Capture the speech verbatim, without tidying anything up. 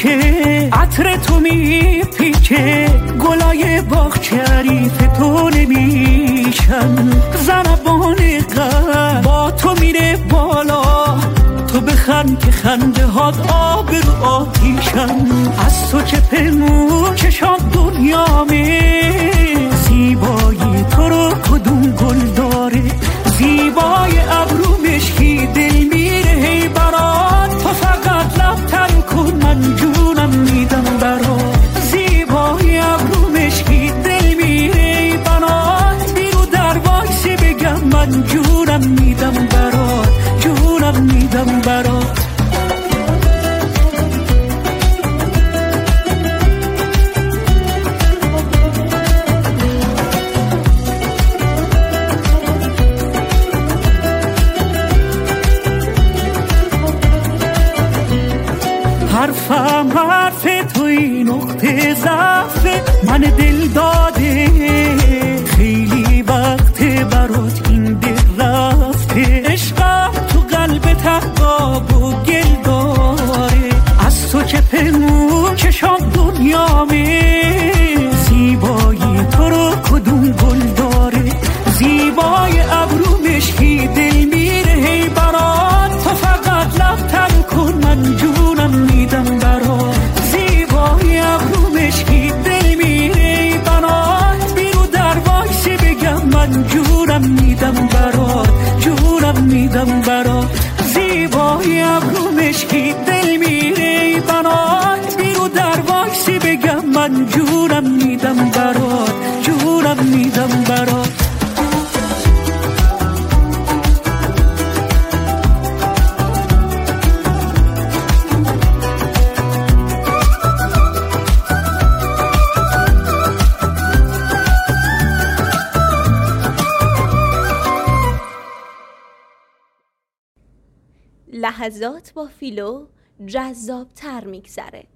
میچه، عطر تو میپیچه، گلای باغ شریف تو نمیشن، زنبان غم با تو میره بالا، تو بخند که خنده هات آب رو آتیشن، از تو چه پنهون چشات دنیامه، زیبایی تو رو کدوم گل داره، زیبای ابرو مشکی دل میره هی برات، تو فقط لب تر کن من جونم میدم برات، زیبای ابرو مشکی دل میره هی برات، بیرو در وایسی بگم من جونم میدم برات، جونم میدم برات. حرفم حرف توی نقطه ضعف من دل داده، خیلی وقت برات این دل رفته، عشقم تو قلب تحقاب و گل داره، از تو که پنهون چشام دنیامه، زیبایی تو رو کدوم گل داره، زیبای ابرو مشکی دل میره هی برات، تو فقط لب تر کن من جونم میدم برات، زیبای ابرو مشکی دل میره برات، بیرو در وایسی بگم من جونم میدم برات، جونم میدم برات، زیبای ابرو مشکی دل میره برات، بیرو در وایسی بگم من جونم میدم برات، جونم میدم برات. لحظات با فیلو جذاب تر میگذره.